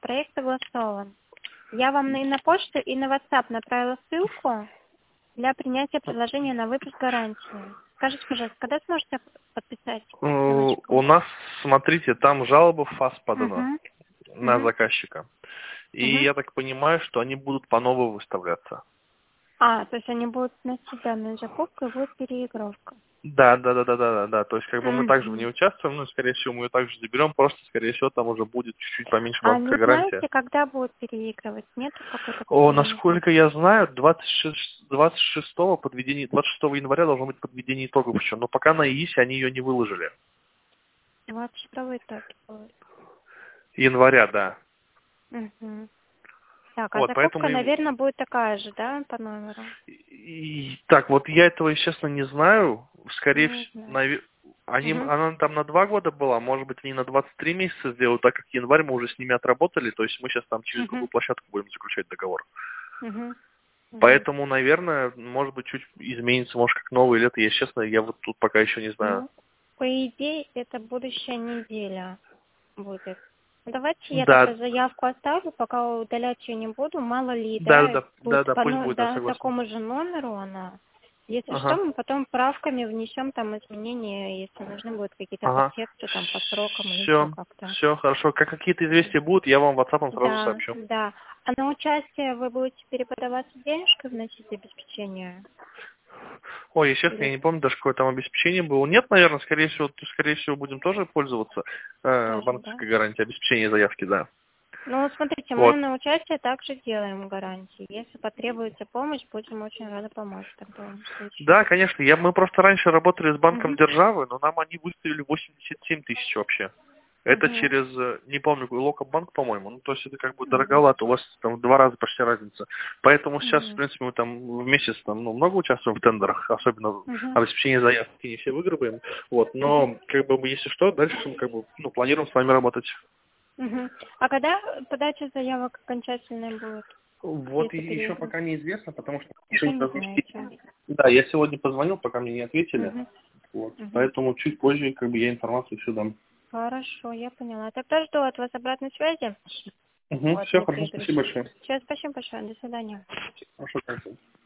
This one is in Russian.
проект согласован. Я вам и на почту, и на WhatsApp направила ссылку для принятия предложения на выпуск гарантии. Скажите, пожалуйста, когда сможете подписать ссылочку? У нас, смотрите, там жалоба в ФАС подана Угу. на заказчика. И Угу. я так понимаю, что они будут по новой выставляться. То есть они будут на себя, на закупку, и будет переигровка. Да. То есть, как бы мы также в ней Угу. участвуем, но, скорее всего, мы ее также заберем, просто, скорее всего, там уже будет чуть-чуть поменьше А не банковская гарантия. знаете, когда будут переигрывать? Нету какой-то определенной Насколько я знаю, 26 января должно быть подведение итогов еще, но пока на ИИСе они ее не выложили. 22 итоги будет. Января, да. Угу. Так, а Вот, закупка, поэтому наверное, будет такая же, да, по номеру? так, вот я этого, естественно, не знаю. Скорее Не всего, знаю. Угу. она там на 2 года была, может быть, они на 23 месяца сделают, так как январь мы уже с ними отработали, то есть мы сейчас там через другую Угу. площадку будем заключать договор. Угу. Угу. Поэтому, наверное, может быть, чуть изменится, может, как новое лето, если честно, я вот тут пока еще не знаю. Ну, по идее, это будущая неделя будет. Давайте я Да, тогда заявку оставлю, пока удалять ее не буду. Мало ли, да, да, да, да, будет да, по пусть будет, да, да, согласен. такому же номеру она. Если что, Ага, мы потом правками внесем там изменения, если нужны будут какие-то ага. коррекции там по срокам или еще Все, как-то. все, хорошо. Как какие-то известия будут, я вам WhatsApp сразу Да, сообщу. да. А на участие вы будете переподаваться денежкой, вносить обеспечение? Ой, если честно, я Или не помню даже, какое там обеспечение было. Нет, наверное, скорее всего, будем тоже пользоваться тоже, да? банковской гарантией, обеспечение заявки, да. Ну, смотрите, мы Вот. на участие также делаем гарантии. Если потребуется помощь, будем очень рады помочь в таком случае. Да, конечно, мы просто раньше работали с банком Угу. Державы, но нам они выставили 87 тысяч вообще. Это Угу. через, не помню, Локобанк, по-моему. Ну, то есть это как бы Угу. дороговато, у вас там в 2 раза почти разница. Поэтому сейчас, в Угу. принципе, мы там в месяц там, много участвуем в тендерах, особенно в Угу. обеспечении заявки, не все выигрываем. Вот, Угу. но, как бы, если что, дальше мы, как бы, планируем с вами работать. Угу. А когда подача заявок окончательная будет, Вот и если еще переехать? пока неизвестно, потому что еще Еще не не назначили. знаете. Да, я сегодня позвонил, пока мне не ответили. Угу. Вот. Угу. Поэтому чуть позже, как бы, я информацию всю дам. Хорошо, я поняла. Тогда жду от вас обратной связи. Угу, Вот, все, Дмитрий хорошо, спасибо Игоревич. большое. Все, спасибо большое. До свидания. Хорошо, спасибо.